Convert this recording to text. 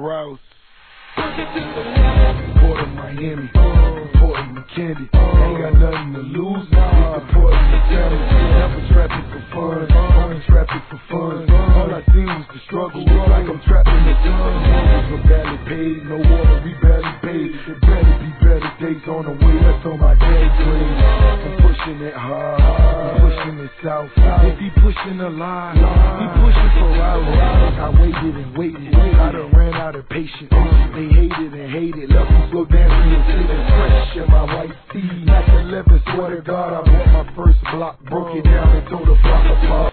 Rouse. Port of Miami, Port of Candy. Ain't got nothing to lose. It's the Port of the County. Never trapping for fun, only trapping for fun. All I seen was the struggle. It's like I'm trapped in the sun. We're barely paid, no water, we barely paid. It better be better days on the way. That's on my dad's grave. I'm pushing it hard, I'm pushing it south. If he pushing a lie, he pushing for hours. I waited and waited, I done ran out of patience. They hated and hated, left me go dancing and sitting fresh in my white tee. Mac 11, swear to God, I bought my first block, broke it down and tore the block apart.